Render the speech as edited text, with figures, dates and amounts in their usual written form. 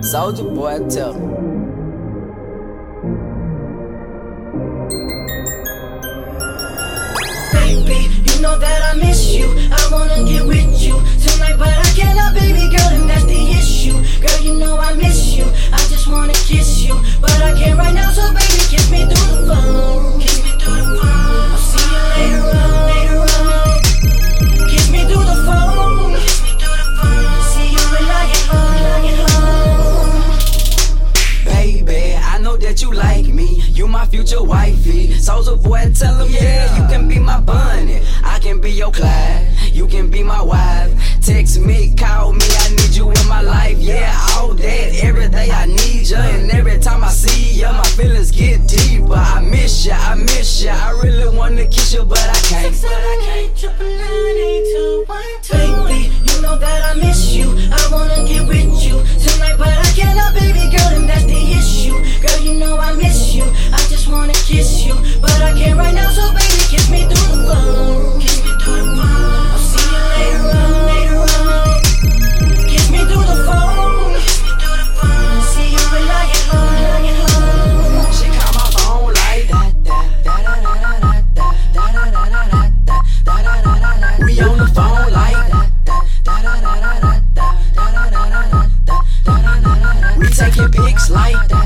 Soulja Boy, tell me. Baby, you know that I miss you. I wanna get with you tonight, but I cannot, baby girl, and that's the issue. Girl, you know I miss you. I just wanna kiss you, but I can't right now, so baby, kiss me through the phone. Kiss me through the phone. I'll see you later on, later on. Kiss me through the phone. Kiss me through the phone. See you when I get home, when I get home. Baby, I know that you like me. You my future wifey. Soulja Boy, tell him, yeah, you can be my bunny. I can be your Clyde. You can be my wife. Text me, call me, I need you in my life. Yeah, all that, every day I need you. And every time I see you, my feelings get deeper. I miss you, I miss you. I really wanna kiss you, but I can't. 678 292 Baby, you know that I miss you. I wanna get with you tonight, but I cannot, baby girl, and that's the issue. Girl, you know I miss you. I just wanna kiss you, but I can't right now, so baby, kiss me through the phone. Kiss me through the phone. I'll see you later on, later on. Kiss me through the phone. Kiss me through the phone. See you when I get home, when I get home. She call my phone like da da da da da da da da da da da da da da. We on the phone like da da da da da da da da da da da da. We taking pics like that.